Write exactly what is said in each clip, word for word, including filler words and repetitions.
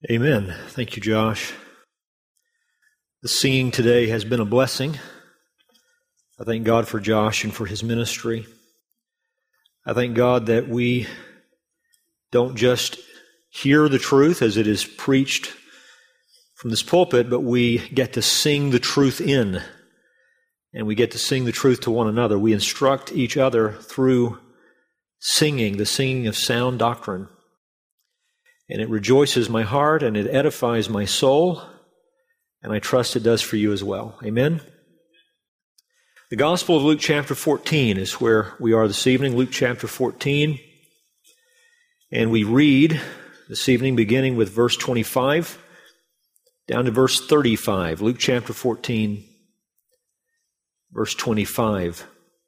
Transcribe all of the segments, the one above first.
Amen. Thank you, Josh. The singing today has been a blessing. I thank God for Josh and for his ministry. I thank God that we don't just hear the truth as it is preached from this pulpit, but we get to sing the truth in, and we get to sing the truth to one another. We instruct each other through singing, the singing of sound doctrine. And it rejoices my heart and it edifies my soul, and I trust it does for you as well. Amen? The Gospel of Luke chapter fourteen is where we are this evening, Luke chapter fourteen. And we read this evening beginning with verse twenty-five down to verse thirty-five. Luke chapter fourteen, verse twenty-five.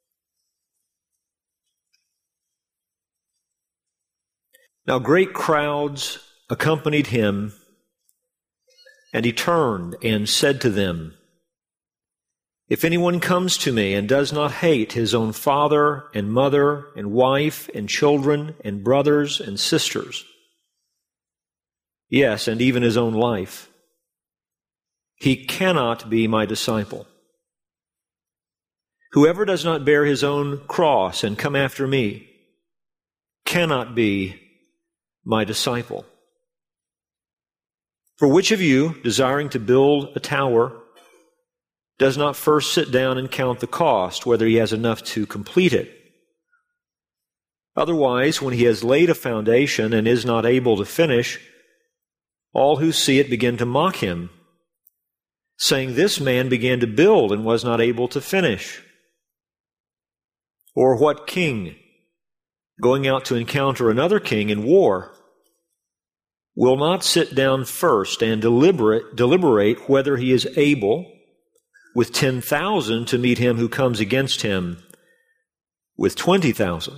Now great crowds accompanied him, and he turned and said to them, "If anyone comes to me and does not hate his own father and mother and wife and children and brothers and sisters, yes, and even his own life, he cannot be my disciple. Whoever does not bear his own cross and come after me cannot be my disciple. For which of you, desiring to build a tower, does not first sit down and count the cost, whether he has enough to complete it? Otherwise, when he has laid a foundation and is not able to finish, all who see it begin to mock him, saying, 'This man began to build and was not able to finish.' Or what king, going out to encounter another king in war, will not sit down first and deliberate, deliberate whether he is able with ten thousand to meet him who comes against him with twenty thousand?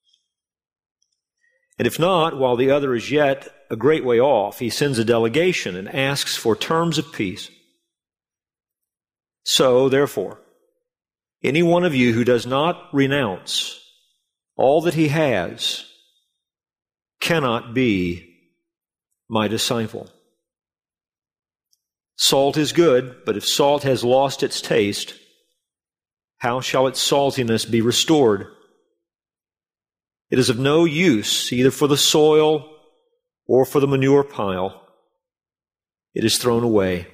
And if not, while the other is yet a great way off, he sends a delegation and asks for terms of peace. So, therefore, any one of you who does not renounce all that he has cannot be my disciple. Salt is good, but if salt has lost its taste, how shall its saltiness be restored? It is of no use either for the soil or for the manure pile. It is thrown away.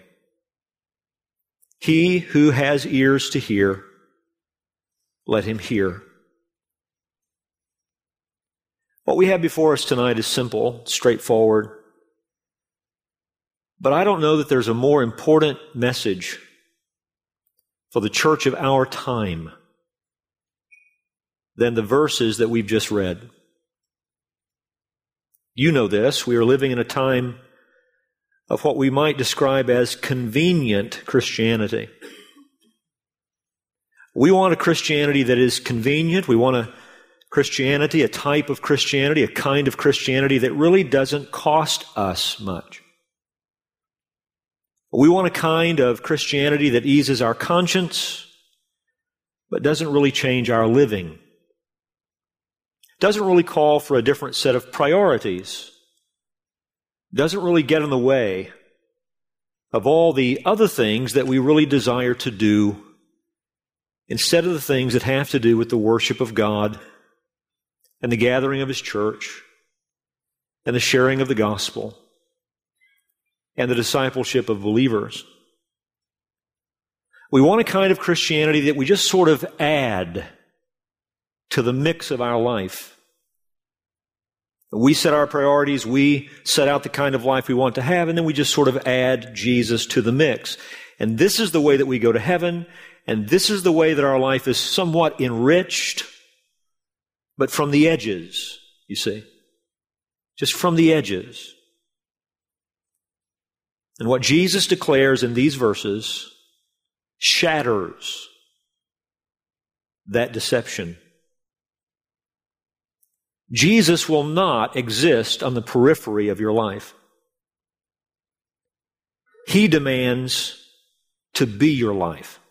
He who has ears to hear, let him hear." What we have before us tonight is simple, straightforward. But I don't know that there's a more important message for the church of our time than the verses that we've just read. You know this. We are living in a time of what we might describe as convenient Christianity. We want a Christianity that is convenient. We want a Christianity, a type of Christianity, a kind of Christianity that really doesn't cost us much. We want a kind of Christianity that eases our conscience, but doesn't really change our living. Doesn't really call for a different set of priorities. Doesn't really get in the way of all the other things that we really desire to do, instead of the things that have to do with the worship of God and the gathering of His church and the sharing of the gospel and the discipleship of believers. We want a kind of Christianity that we just sort of add to the mix of our life. We set our priorities, we set out the kind of life we want to have, and then we just sort of add Jesus to the mix. And this is the way that we go to heaven, and this is the way that our life is somewhat enriched, but from the edges, you see. Just from the edges. And what Jesus declares in these verses shatters that deception. Jesus will not exist on the periphery of your life. He demands to be your life.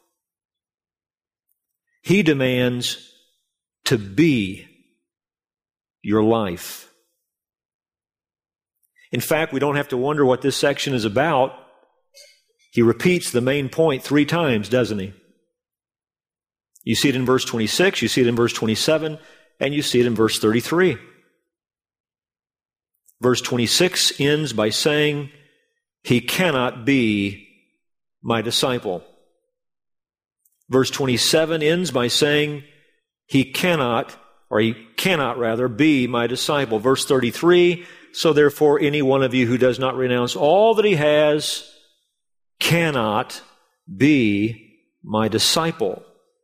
He demands to be your life. In fact, we don't have to wonder what this section is about. He repeats the main point three times, doesn't he? You see it in verse twenty-six, you see it in verse twenty-seven, and you see it in verse thirty-three. Verse twenty-six ends by saying, he cannot be my disciple. Verse twenty-seven ends by saying, he cannot, or he cannot rather, be my disciple. Verse thirty-three, so therefore any one of you who does not renounce all that he has cannot be my disciple.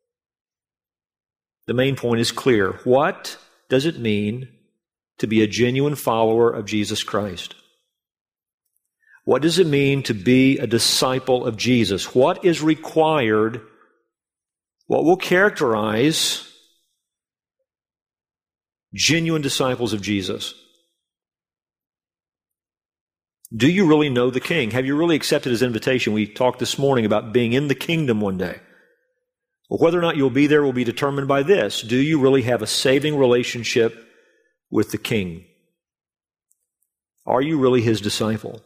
The main point is clear. What does it mean to be a genuine follower of Jesus Christ? What does it mean to be a disciple of Jesus? What is required? What will characterize genuine disciples of Jesus? Do you really know the King? Have you really accepted his invitation? We talked this morning about being in the kingdom one day. Well, whether or not you'll be there will be determined by this. Do you really have a saving relationship with the King? Are you really his disciple?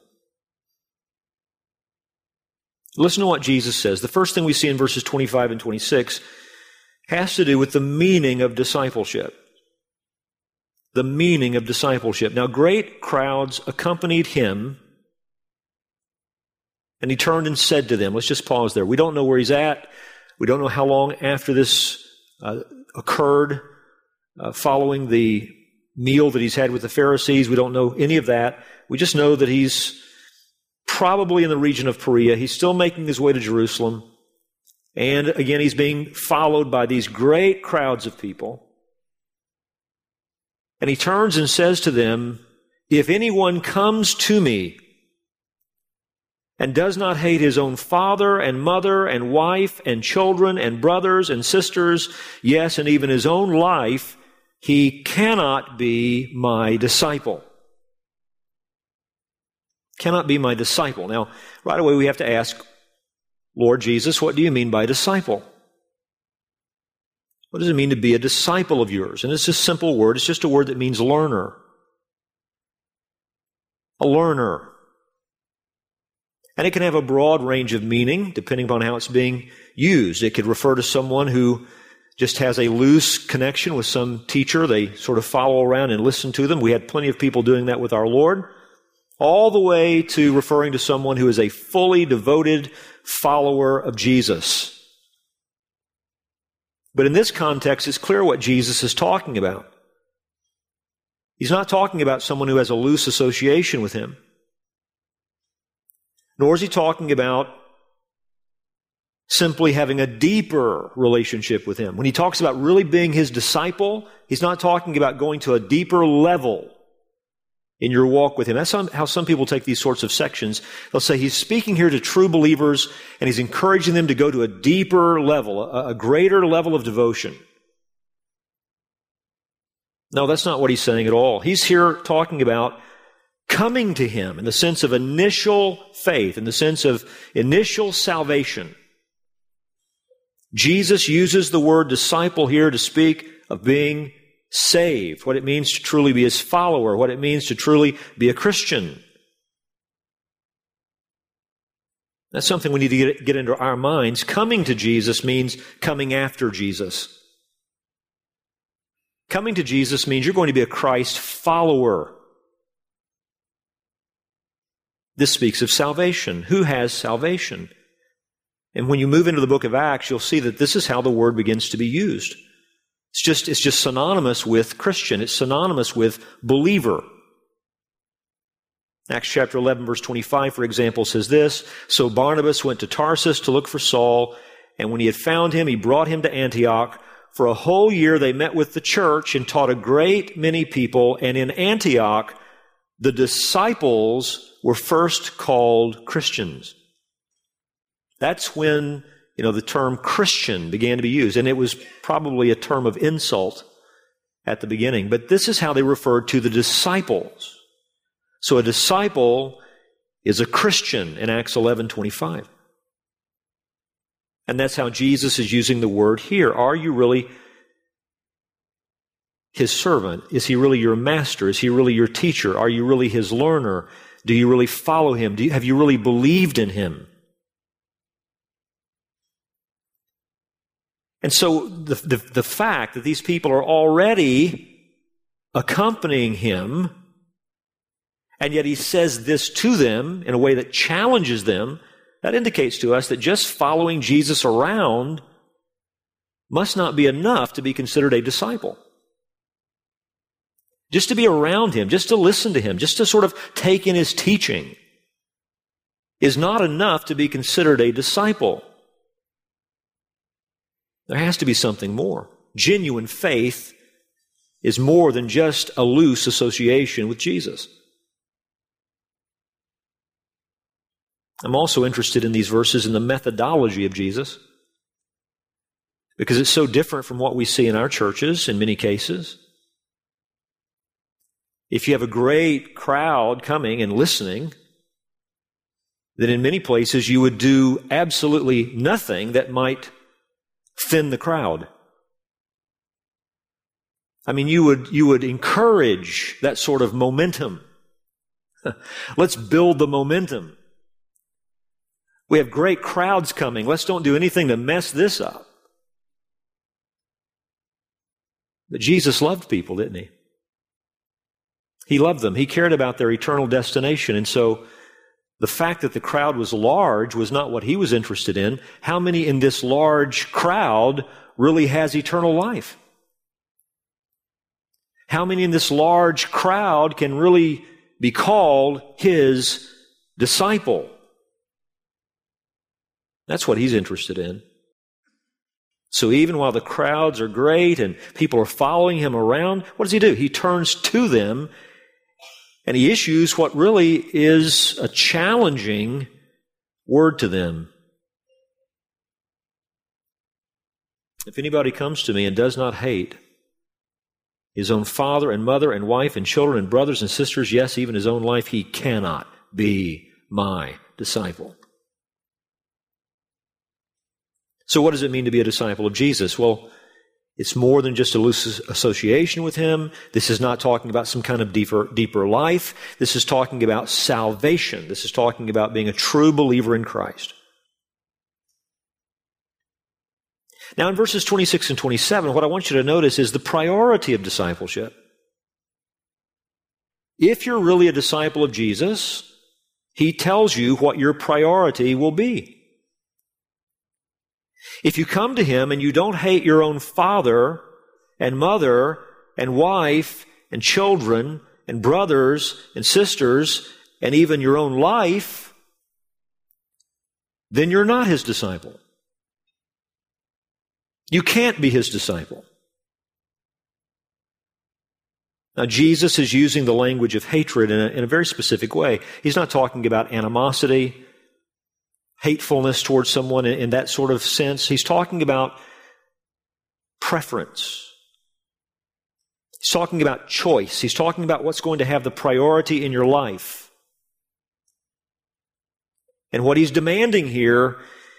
Listen to what Jesus says. The first thing we see in verses twenty-five and twenty-six has to do with the meaning of discipleship. The meaning of discipleship. Now, great crowds accompanied him, and he turned and said to them, let's just pause there. We don't know where he's at. We don't know how long after this uh, occurred, uh, following the meal that he's had with the Pharisees. We don't know any of that. We just know that he's probably in the region of Perea. He's still making his way to Jerusalem. And again, he's being followed by these great crowds of people. And he turns and says to them, if anyone comes to me and does not hate his own father and mother and wife and children and brothers and sisters, yes, and even his own life, he cannot be my disciple. Cannot be my disciple. Now, right away we have to ask, Lord Jesus, what do you mean by disciple? What does it mean to be a disciple of yours? And it's a simple word. It's just a word that means learner. A learner. And it can have a broad range of meaning depending upon how it's being used. It could refer to someone who just has a loose connection with some teacher. They sort of follow around and listen to them. We had plenty of people doing that with our Lord. All the way to referring to someone who is a fully devoted follower of Jesus. But in this context, it's clear what Jesus is talking about. He's not talking about someone who has a loose association with him. Nor is he talking about simply having a deeper relationship with him. When he talks about really being his disciple, he's not talking about going to a deeper level in your walk with him. That's how some people take these sorts of sections. They'll say he's speaking here to true believers and he's encouraging them to go to a deeper level, a, a greater level of devotion. No, that's not what he's saying at all. He's here talking about coming to him in the sense of initial faith, in the sense of initial salvation. Jesus uses the word disciple here to speak of being saved, what it means to truly be his follower, what it means to truly be a Christian. That's something we need to get, get into our minds. Coming to Jesus means coming after Jesus. Coming to Jesus means you're going to be a Christ follower. This speaks of salvation. Who has salvation? And when you move into the book of Acts, you'll see that this is how the word begins to be used. It's just, it's just synonymous with Christian. It's synonymous with believer. Acts chapter eleven, verse twenty-five, for example, says this, so Barnabas went to Tarsus to look for Saul, and when he had found him, he brought him to Antioch. For a whole year they met with the church and taught a great many people, and in Antioch the disciples were first called Christians. That's when You know, the term Christian began to be used, and it was probably a term of insult at the beginning. But this is how they referred to the disciples. So a disciple is a Christian in Acts eleven twenty-five. And that's how Jesus is using the word here. Are you really His servant? Is He really your master? Is He really your teacher? Are you really His learner? Do you really follow Him? Do you, have you really believed in Him? And so the, the, the fact that these people are already accompanying Him, and yet He says this to them in a way that challenges them, that indicates to us that just following Jesus around must not be enough to be considered a disciple. Just to be around Him, just to listen to Him, just to sort of take in His teaching is not enough to be considered a disciple. There has to be something more. Genuine faith is more than just a loose association with Jesus. I'm also interested in these verses in the methodology of Jesus, because it's so different from what we see in our churches in many cases. If you have a great crowd coming and listening, then in many places you would do absolutely nothing that might thin the crowd. I mean, you would, you would encourage that sort of momentum. Let's build the momentum. We have great crowds coming. Let's don't do anything to mess this up. But Jesus loved people, didn't He? He loved them. He cared about their eternal destination. And so the fact that the crowd was large was not what He was interested in. How many in this large crowd really has eternal life? How many in this large crowd can really be called His disciple? That's what He's interested in. So even while the crowds are great and people are following Him around, what does He do? He turns to them and He issues what really is a challenging word to them. If anybody comes to me and does not hate his own father and mother and wife and children and brothers and sisters, yes, even his own life, he cannot be my disciple. So what does it mean to be a disciple of Jesus? Well, it's more than just a loose association with Him. This is not talking about some kind of deeper, deeper life. This is talking about salvation. This is talking about being a true believer in Christ. Now in verses twenty-six and twenty-seven, what I want you to notice is the priority of discipleship. If you're really a disciple of Jesus, He tells you what your priority will be. If you come to Him and you don't hate your own father and mother and wife and children and brothers and sisters and even your own life, then you're not His disciple. You can't be His disciple. Now, Jesus is using the language of hatred in a, in a very specific way. He's not talking about animosity, hatefulness towards someone in, in that sort of sense. He's talking about preference. He's talking about choice. He's talking about what's going to have the priority in your life. And what He's demanding here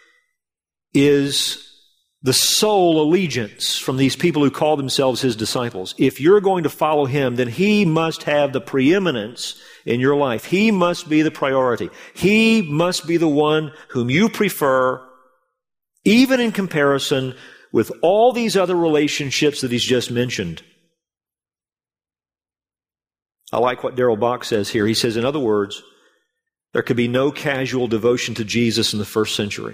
is the sole allegiance from these people who call themselves His disciples. If you're going to follow Him, then He must have the preeminence in your life. He must be the priority. He must be the one whom you prefer, even in comparison with all these other relationships that He's just mentioned. I like what Darrell Bock says here. He says, in other words, there could be no casual devotion to Jesus in the first century.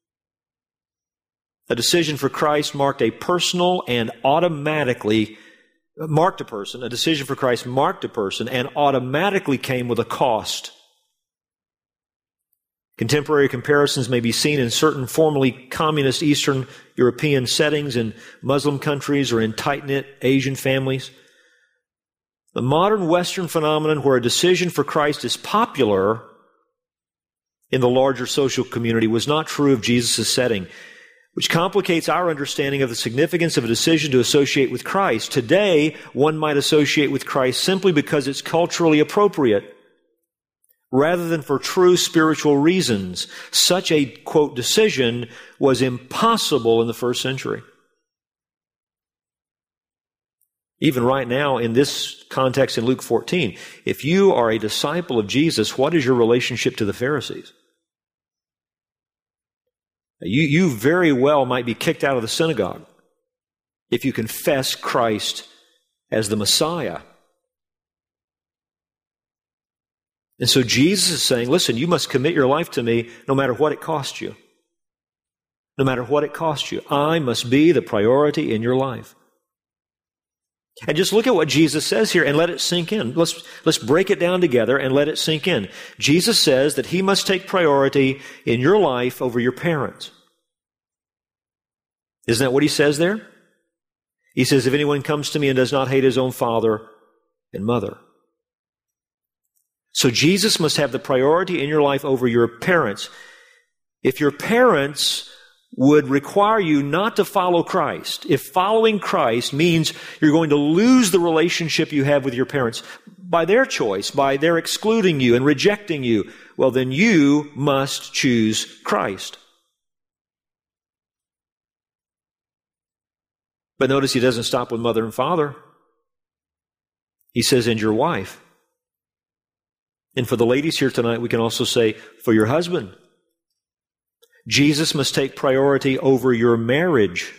A decision for Christ marked a personal and automatically marked a person. A decision for Christ marked a person and automatically came with a cost. Contemporary comparisons may be seen in certain formerly communist Eastern European settings, in Muslim countries, or in tight-knit Asian families. The modern Western phenomenon where a decision for Christ is popular in the larger social community was not true of Jesus' setting, which complicates our understanding of the significance of a decision to associate with Christ. Today, one might associate with Christ simply because it's culturally appropriate, rather than for true spiritual reasons. Such a, quote, decision was impossible in the first century. Even right now in this context in Luke fourteen, if you are a disciple of Jesus, what is your relationship to the Pharisees? You, you very well might be kicked out of the synagogue if you confess Christ as the Messiah. And so Jesus is saying, listen, you must commit your life to me no matter what it costs you. No matter what it costs you. I must be the priority in your life. And just look at what Jesus says here and let it sink in. Let's, let's break it down together and let it sink in. Jesus says that He must take priority in your life over your parents. Isn't that what He says there? He says, if anyone comes to me and does not hate his own father and mother. So Jesus must have the priority in your life over your parents. If your parents would require you not to follow Christ, if following Christ means you're going to lose the relationship you have with your parents by their choice, by their excluding you and rejecting you, well, then you must choose Christ. But notice He doesn't stop with mother and father. He says, and your wife. And for the ladies here tonight, we can also say, for your husband. Jesus must take priority over your marriage.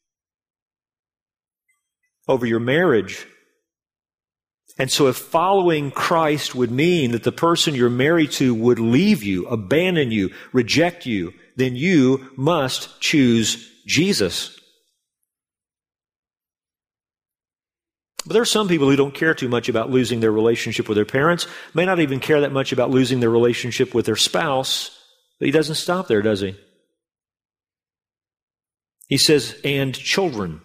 Over your marriage. And so if following Christ would mean that the person you're married to would leave you, abandon you, reject you, then you must choose Jesus. But there are some people who don't care too much about losing their relationship with their parents, may not even care that much about losing their relationship with their spouse, but He doesn't stop there, does He? He says, and children.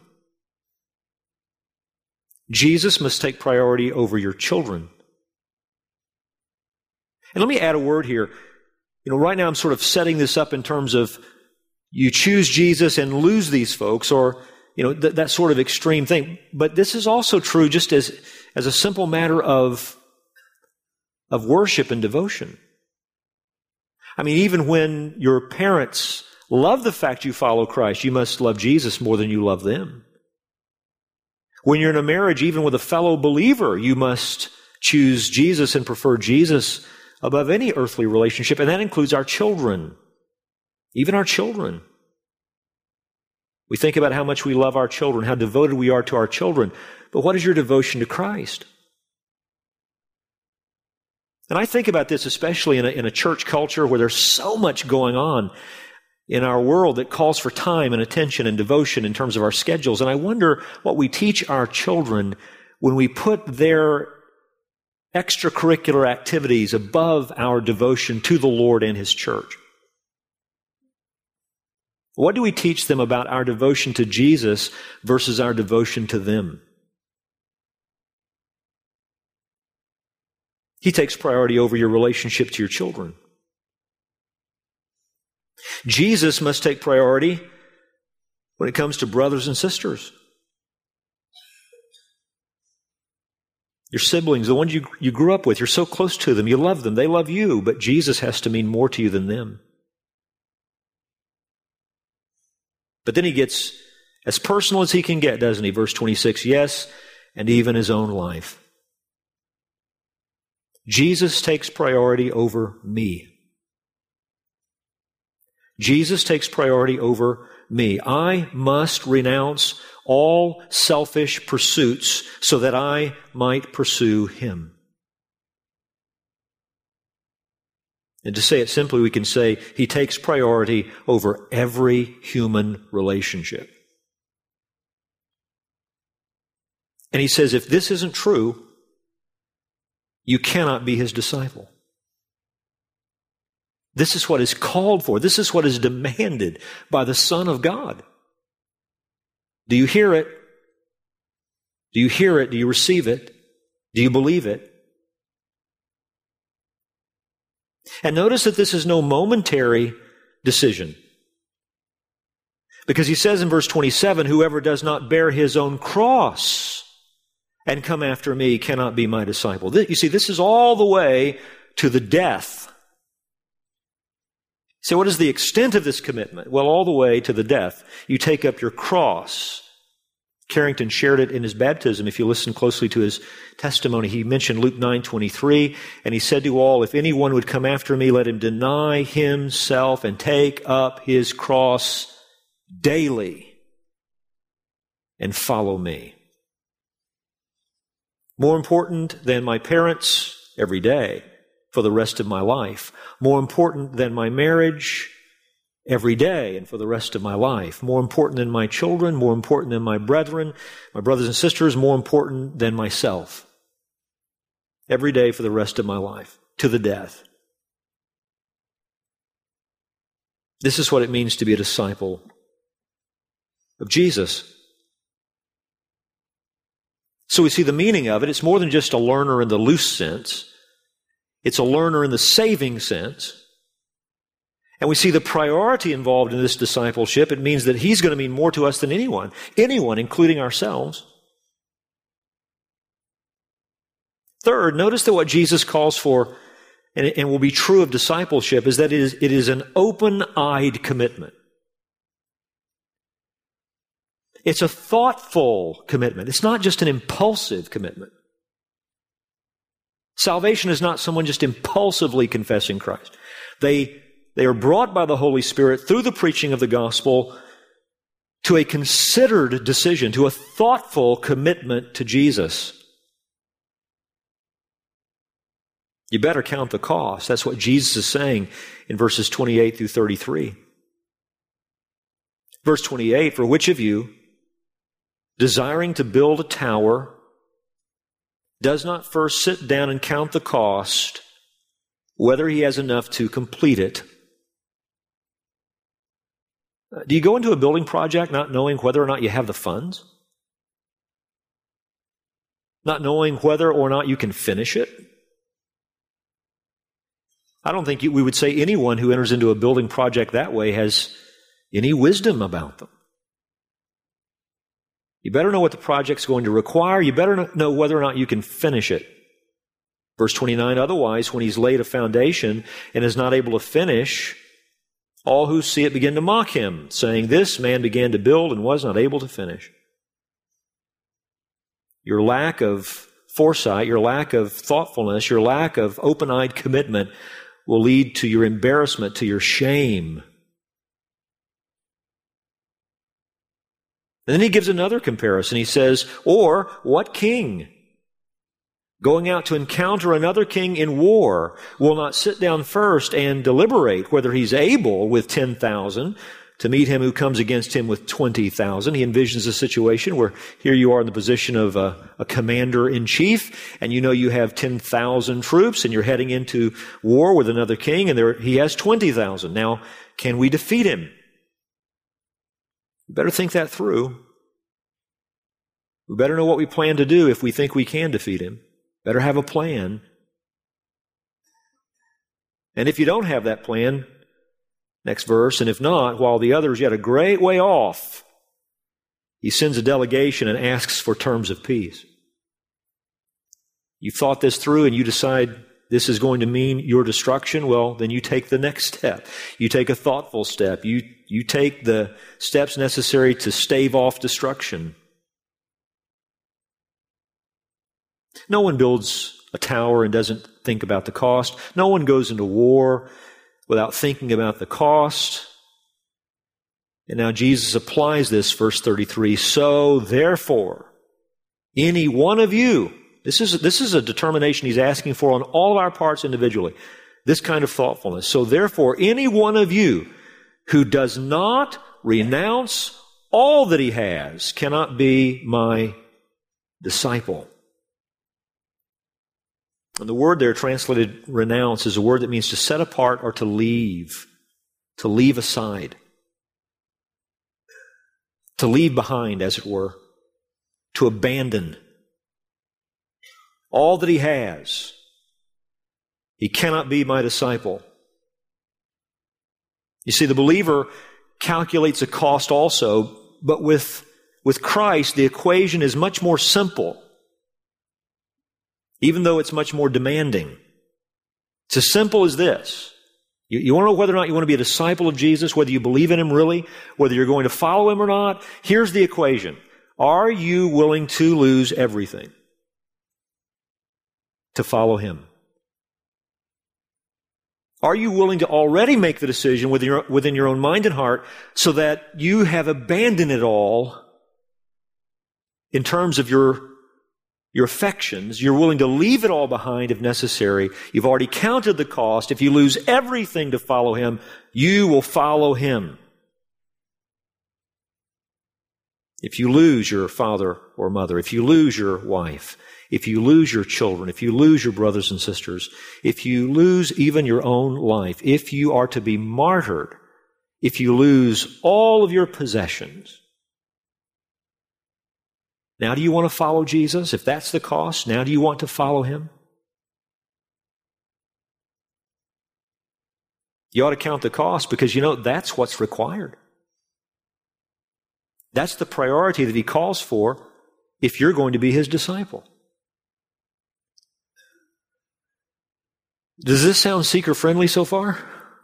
Jesus must take priority over your children. And let me add a word here. You know, right now I'm sort of setting this up in terms of you choose Jesus and lose these folks, or you know, th- that sort of extreme thing. But this is also true just as, as a simple matter of, of worship and devotion. I mean, even when your parents love the fact you follow Christ, you must love Jesus more than you love them. When you're in a marriage, even with a fellow believer, you must choose Jesus and prefer Jesus above any earthly relationship, and that includes our children. Even our children. We think about how much we love our children, how devoted we are to our children. But what is your devotion to Christ? And I think about this especially in a, in a church culture where there's so much going on in our world that calls for time and attention and devotion in terms of our schedules. And I wonder what we teach our children when we put their extracurricular activities above our devotion to the Lord and His church. What do we teach them about our devotion to Jesus versus our devotion to them? He takes priority over your relationship to your children. Jesus must take priority when it comes to brothers and sisters. Your siblings, the ones you, you grew up with, you're so close to them, you love them, they love you, but Jesus has to mean more to you than them. But then He gets as personal as He can get, doesn't He? Verse twenty-six, yes, and even His own life. Jesus takes priority over me. Jesus takes priority over me. I must renounce all selfish pursuits so that I might pursue Him. And to say it simply, we can say He takes priority over every human relationship. And He says, if this isn't true, you cannot be His disciple. This is what is called for. This is what is demanded by the Son of God. Do you hear it? Do you hear it? Do you receive it? Do you believe it? And notice that this is no momentary decision. Because He says in verse twenty-seven, whoever does not bear his own cross and come after me cannot be my disciple. You see, this is all the way to the death. So what is the extent of this commitment? Well, all the way to the death. You take up your cross. Carrington shared it in his baptism. If you listen closely to his testimony, he mentioned Luke nine twenty-three, and he said to all, if anyone would come after me, let him deny himself and take up his cross daily and follow me. More important than my parents every day for the rest of my life. More important than my marriage every day and for the rest of my life. More important than my children, more important than my brethren, my brothers and sisters, more important than myself. Every day for the rest of my life, to the death. This is what it means to be a disciple of Jesus. So we see the meaning of it. It's more than just a learner in the loose sense. It's a learner in the saving sense. And we see the priority involved in this discipleship. It means that He's going to mean more to us than anyone. Anyone, including ourselves. Third, notice that what Jesus calls for, and it will be true of discipleship, is that it is, it is an open-eyed commitment. It's a thoughtful commitment. It's not just an impulsive commitment. Salvation is not someone just impulsively confessing Christ. They, they are brought by the Holy Spirit through the preaching of the gospel to a considered decision, to a thoughtful commitment to Jesus. You better count the cost. That's what Jesus is saying in verses twenty-eight through thirty-three. Verse twenty-eight, for which of you, desiring to build a tower, does not first sit down and count the cost, whether he has enough to complete it? Do you go into a building project not knowing whether or not you have the funds? Not knowing whether or not you can finish it? I don't think we would say anyone who enters into a building project that way has any wisdom about them. You better know what the project's going to require. You better know whether or not you can finish it. Verse twenty-nine, otherwise, when he's laid a foundation and is not able to finish, all who see it begin to mock him, saying, this man began to build and was not able to finish. Your lack of foresight, your lack of thoughtfulness, your lack of open-eyed commitment will lead to your embarrassment, to your shame. And then he gives another comparison. He says, or what king, going out to encounter another king in war, will not sit down first and deliberate whether he's able with ten thousand to meet him who comes against him with twenty thousand. He envisions a situation where here you are in the position of a, a commander-in-chief, and you know you have ten thousand troops, and you're heading into war with another king, and there, he has twenty thousand. Now, can we defeat him? We better think that through. We better know what we plan to do if we think we can defeat him. Better have a plan. And if you don't have that plan, next verse, and if not, while the other is yet a great way off, he sends a delegation and asks for terms of peace. You've thought this through and you decide this is going to mean your destruction, well, then you take the next step. You take a thoughtful step. You, you take the steps necessary to stave off destruction. No one builds a tower and doesn't think about the cost. No one goes into war without thinking about the cost. And now Jesus applies this, verse thirty-three, so therefore, any one of you, this is, this is a determination he's asking for on all of our parts individually, this kind of thoughtfulness. So therefore, any one of you who does not renounce all that he has cannot be my disciple. And the word there translated renounce is a word that means to set apart or to leave, to leave aside, to leave behind, as it were, to abandon all that he has. He cannot be my disciple. You see, the believer calculates a cost also, but with, with Christ, the equation is much more simple, even though it's much more demanding. It's as simple as this. You, you want to know whether or not you want to be a disciple of Jesus, whether you believe in him really, whether you're going to follow him or not? Here's the equation. Are you willing to lose everything to follow Him? Are you willing to already make the decision within your, within your own mind and heart so that you have abandoned it all in terms of your, your affections? You're willing to leave it all behind if necessary. You've already counted the cost. If you lose everything to follow Him, you will follow Him. If you lose your father or mother, if you lose your wife, if you lose your children, if you lose your brothers and sisters, if you lose even your own life, if you are to be martyred, if you lose all of your possessions, now do you want to follow Jesus? If that's the cost, now do you want to follow Him? You ought to count the cost because, you know, that's what's required. That's the priority that He calls for if you're going to be His disciple. Does this sound seeker-friendly so far?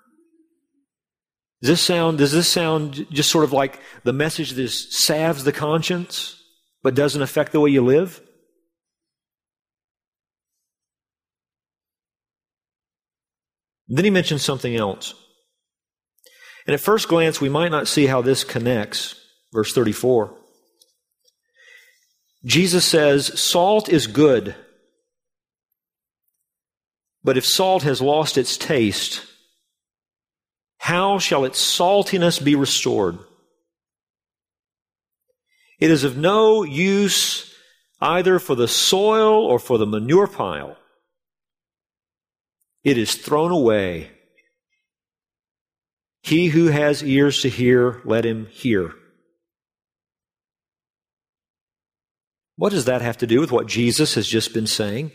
Does this sound, does this sound just sort of like the message that salves the conscience but doesn't affect the way you live? Then he mentions something else. And at first glance, we might not see how this connects. Verse thirty-four. Jesus says, salt is good, but if salt has lost its taste, how shall its saltiness be restored? It is of no use either for the soil or for the manure pile. It is thrown away. He who has ears to hear, let him hear. What does that have to do with what Jesus has just been saying?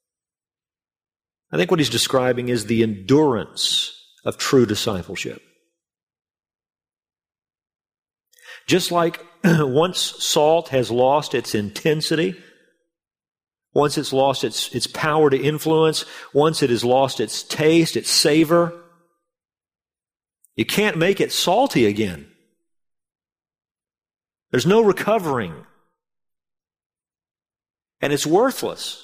I think what he's describing is the endurance of true discipleship. Just like once salt has lost its intensity, once it's lost its, its power to influence, once it has lost its taste, its savor, you can't make it salty again. There's no recovering. And it's worthless.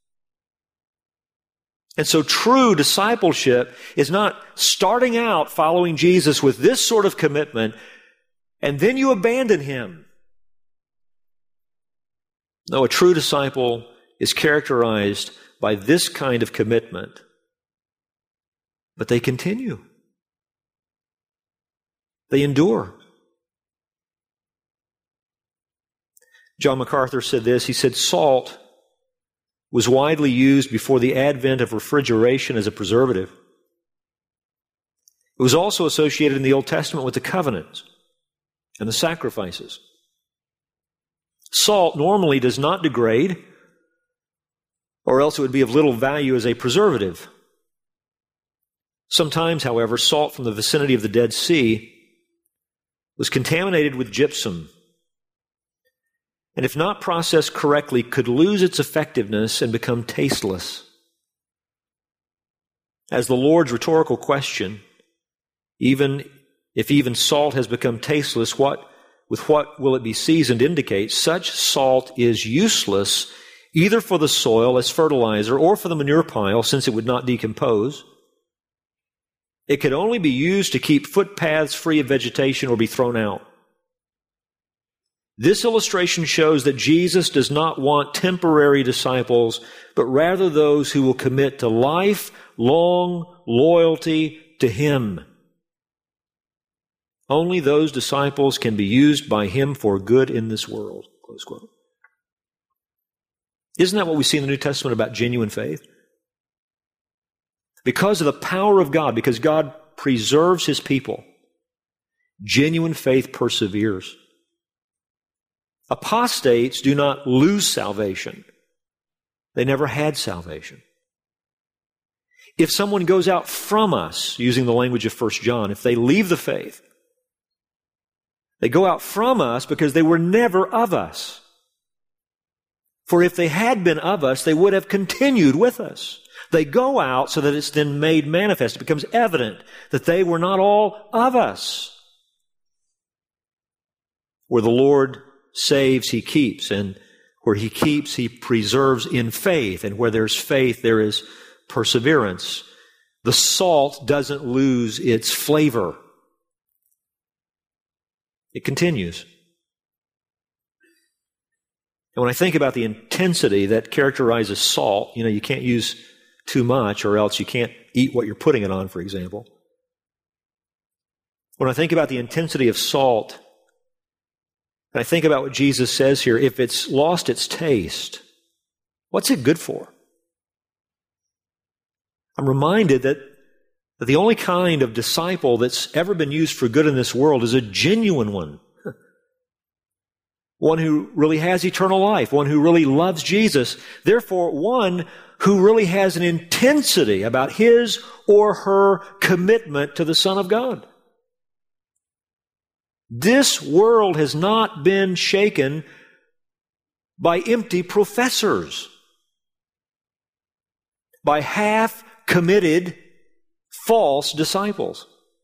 And so true discipleship is not starting out following Jesus with this sort of commitment and then you abandon Him. No, a true disciple is characterized by this kind of commitment. But they continue. They endure. John MacArthur said this. He said, salt was widely used before the advent of refrigeration as a preservative. It was also associated in the Old Testament with the covenants and the sacrifices. Salt normally does not degrade, or else it would be of little value as a preservative. Sometimes, however, salt from the vicinity of the Dead Sea was contaminated with gypsum, and if not processed correctly, could lose its effectiveness and become tasteless. As the Lord's rhetorical question, even if even salt has become tasteless, what, with what will it be seasoned, indicates such salt is useless either for the soil as fertilizer or for the manure pile, since it would not decompose. It could only be used to keep footpaths free of vegetation or be thrown out. This illustration shows that Jesus does not want temporary disciples, but rather those who will commit to lifelong loyalty to Him. Only those disciples can be used by Him for good in this world. Close quote. Isn't that what we see in the New Testament about genuine faith? Because of the power of God, because God preserves His people, genuine faith perseveres. Apostates do not lose salvation. They never had salvation. If someone goes out from us, using the language of First John, if they leave the faith, they go out from us because they were never of us. For if they had been of us, they would have continued with us. They go out so that it's then made manifest. It becomes evident that they were not all of us. Were the Lord saves, He keeps. And where He keeps, He preserves in faith. And where there's faith, there is perseverance. The salt doesn't lose its flavor. It continues. And when I think about the intensity that characterizes salt, you know, you can't use too much or else you can't eat what you're putting it on, for example. When I think about the intensity of salt, and I think about what Jesus says here, if it's lost its taste, what's it good for? I'm reminded that, that the only kind of disciple that's ever been used for good in this world is a genuine one. One who really has eternal life, one who really loves Jesus. Therefore, one who really has an intensity about his or her commitment to the Son of God. This world has not been shaken by empty professors, by half-committed false disciples.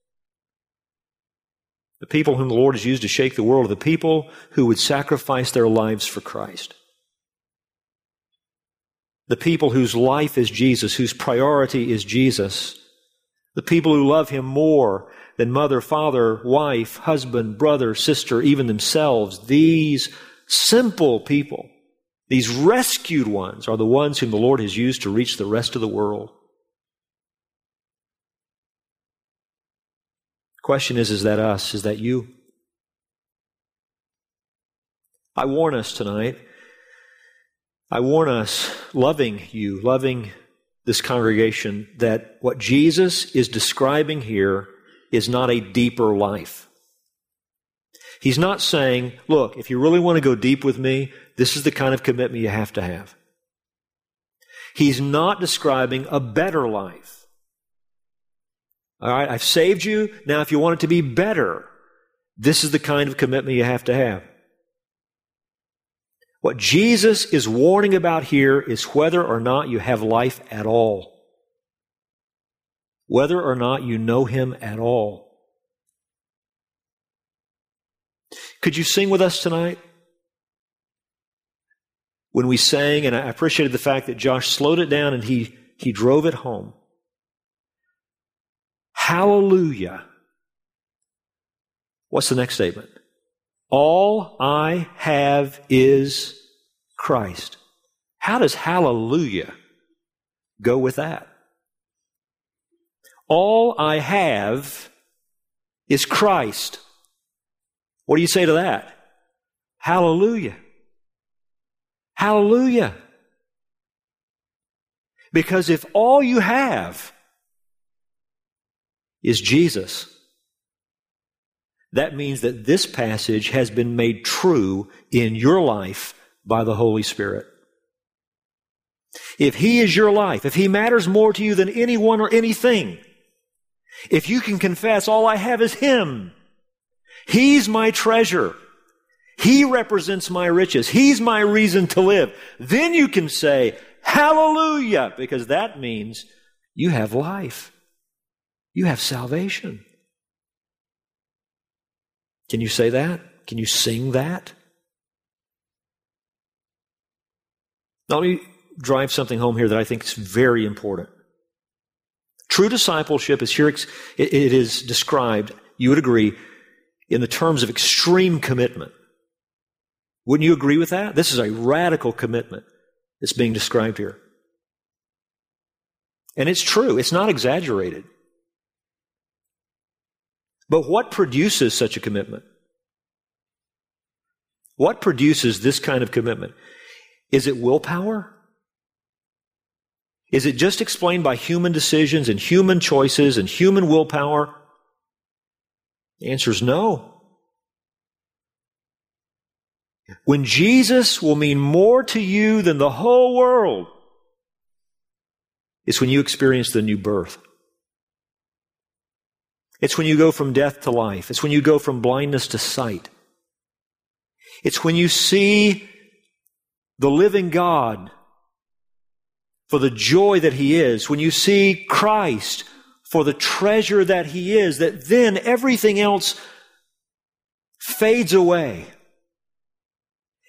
The people whom the Lord has used to shake the world are the people who would sacrifice their lives for Christ. The people whose life is Jesus, whose priority is Jesus. The people who love Him more than mother, father, wife, husband, brother, sister, even themselves. These simple people, these rescued ones, are the ones whom the Lord has used to reach the rest of the world. The question is, is that us? Is that you? I warn us tonight. I warn us, loving you, loving this congregation, that what Jesus is describing here is not a deeper life. He's not saying, look, if you really want to go deep with me, this is the kind of commitment you have to have. He's not describing a better life. All right, I've saved you. Now, if you want it to be better, this is the kind of commitment you have to have. What Jesus is warning about here is whether or not you have life at all. Whether or not you know Him at all. Could you sing with us tonight? When we sang, and I appreciated the fact that Josh slowed it down and he, he drove it home. Hallelujah. What's the next statement? All I have is Christ. How does hallelujah go with that? All I have is Christ. What do you say to that? Hallelujah. Hallelujah. Because if all you have is Jesus, that means that this passage has been made true in your life by the Holy Spirit. If He is your life, if He matters more to you than anyone or anything, if you can confess, all I have is Him, He's my treasure, He represents my riches, He's my reason to live, then you can say, hallelujah, because that means you have life. You have salvation. Can you say that? Can you sing that? Now, let me drive something home here that I think is very important. True discipleship is here, it is described, you would agree, in the terms of extreme commitment. Wouldn't you agree with that? This is a radical commitment that's being described here. And it's true. It's not exaggerated. But what produces such a commitment? What produces this kind of commitment? Is it willpower? Is it just explained by human decisions and human choices and human willpower? The answer is no. When Jesus will mean more to you than the whole world, it's when you experience the new birth. It's when you go from death to life. It's when you go from blindness to sight. It's when you see the living God for the joy that He is, when you see Christ for the treasure that He is, that then everything else fades away.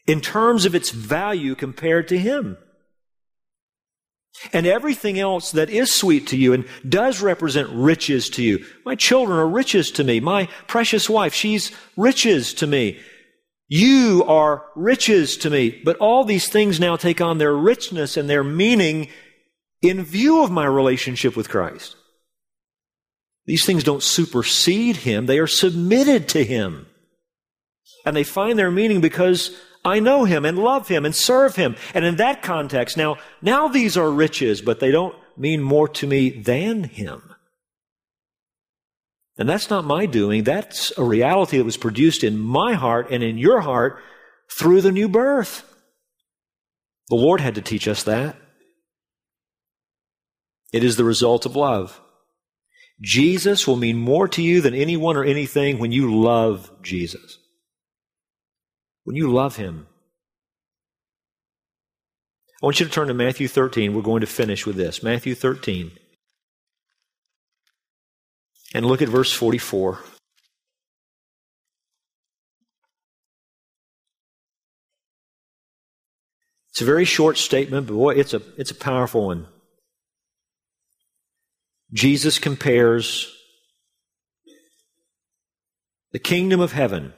in terms of its value compared to Him. And everything else that is sweet to you and does represent riches to you. My children are riches to me. My precious wife, she's riches to me. You are riches to me. But all these things now take on their richness and their meaning in view of my relationship with Christ. These things don't supersede Him. They are submitted to Him. And they find their meaning because I know Him and love Him and serve Him. And in that context, now, now these are riches, but they don't mean more to me than Him. And that's not my doing. That's a reality that was produced in my heart and in your heart through the new birth. The Lord had to teach us that. It is the result of love. Jesus will mean more to you than anyone or anything when you love Jesus. When you love Him. I want you to turn to Matthew thirteen. We're going to finish with this. Matthew thirteen. And look at verse forty-four. It's a very short statement, but boy, it's a, it's a powerful one. Jesus compares the kingdom of heaven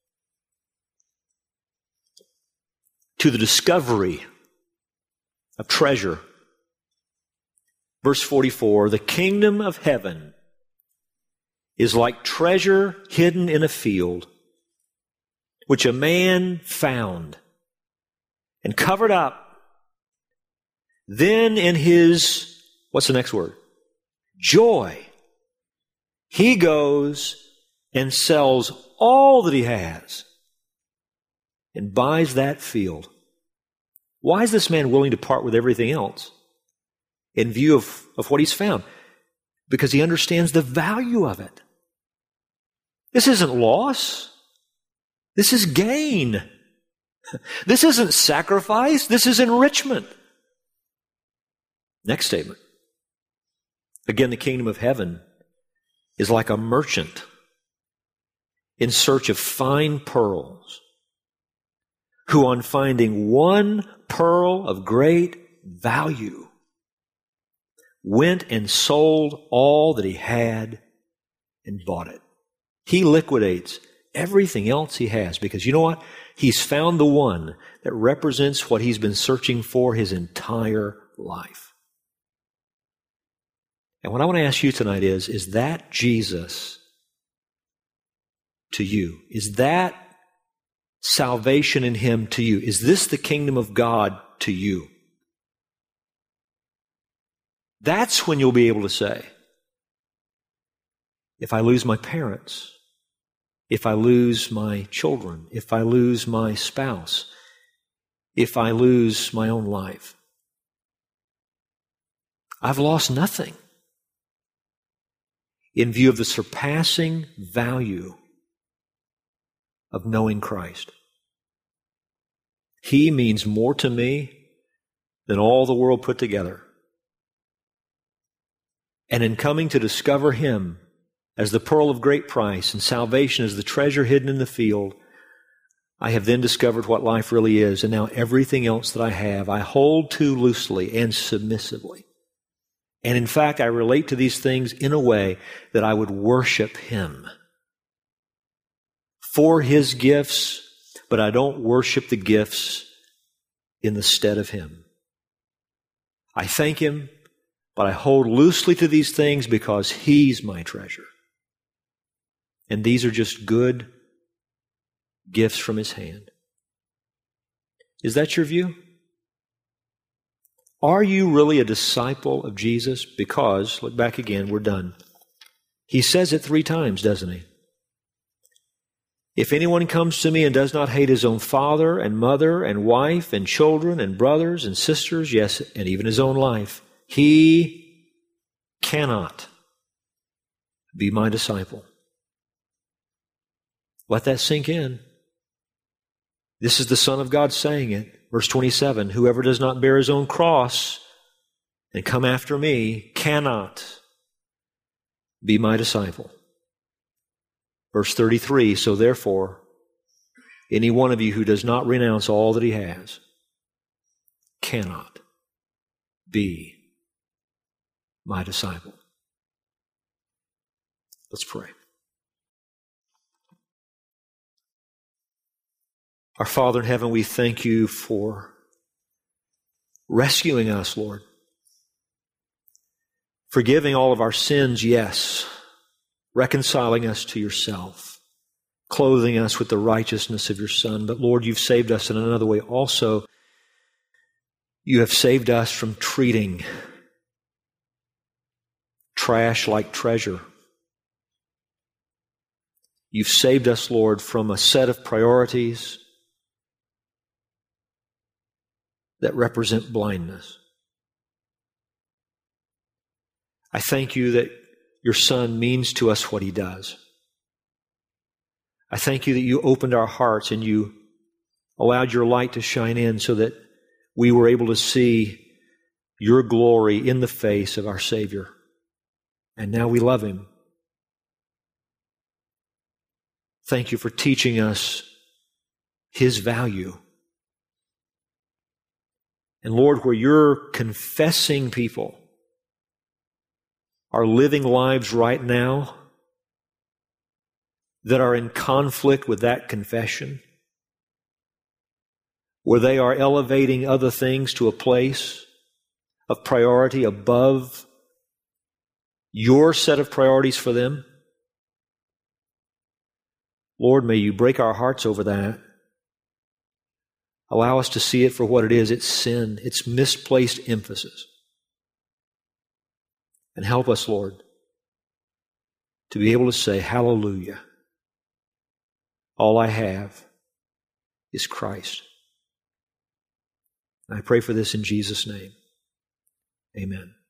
to the discovery of treasure. Verse forty-four, the kingdom of heaven is like treasure hidden in a field, which a man found and covered up. Then in his, what's the next word? Joy, he goes and sells all that he has and buys that field. Why is this man willing to part with everything else in view of, of what he's found? Because he understands the value of it. This isn't loss. This is gain. This isn't sacrifice. This is enrichment. Next statement. Again, the kingdom of heaven is like a merchant in search of fine pearls, who on finding one pearl of great value went and sold all that he had and bought it. He liquidates everything else he has because you know what? He's found the one that represents what he's been searching for his entire life. And what I want to ask you tonight is, is that Jesus to you? Is that salvation in Him to you? Is this the kingdom of God to you? That's when you'll be able to say, if I lose my parents, if I lose my children, if I lose my spouse, if I lose my own life, I've lost nothing in view of the surpassing value of knowing Christ. He means more to me than all the world put together. And in coming to discover Him as the pearl of great price and salvation as the treasure hidden in the field, I have then discovered what life really is, and now everything else that I have, I hold to loosely and submissively. And in fact, I relate to these things in a way that I would worship Him for His gifts, but I don't worship the gifts in the stead of Him. I thank Him, but I hold loosely to these things because He's my treasure. And these are just good gifts from His hand. Is that your view? Are you really a disciple of Jesus? Because, look back again, we're done. He says it three times, doesn't He? If anyone comes to me and does not hate his own father and mother and wife and children and brothers and sisters, yes, and even his own life, he cannot be my disciple. Let that sink in. This is the Son of God saying it. Verse twenty-seven, whoever does not bear his own cross and come after me cannot be my disciple. Verse thirty-three, so therefore, Any one of you who does not renounce all that he has cannot be my disciple. Let's pray. Our Father in heaven, we thank you for rescuing us, Lord. Forgiving all of our sins, yes. Reconciling us to yourself. Clothing us with the righteousness of your Son. But Lord, you've saved us in another way also. You have saved us from treating trash like treasure. You've saved us, Lord, from a set of priorities that represent blindness. I thank you that your Son means to us what he does. I thank you that you opened our hearts and you allowed your light to shine in so that we were able to see your glory in the face of our Savior. And now we love him. Thank you for teaching us his value. And Lord, where you're confessing people are living lives right now that are in conflict with that confession, where they are elevating other things to a place of priority above your set of priorities for them. Lord, may you break our hearts over that. Allow us to see it for what it is. It's sin. It's misplaced emphasis. And help us, Lord, to be able to say, hallelujah. All I have is Christ. And I pray for this in Jesus' name. Amen.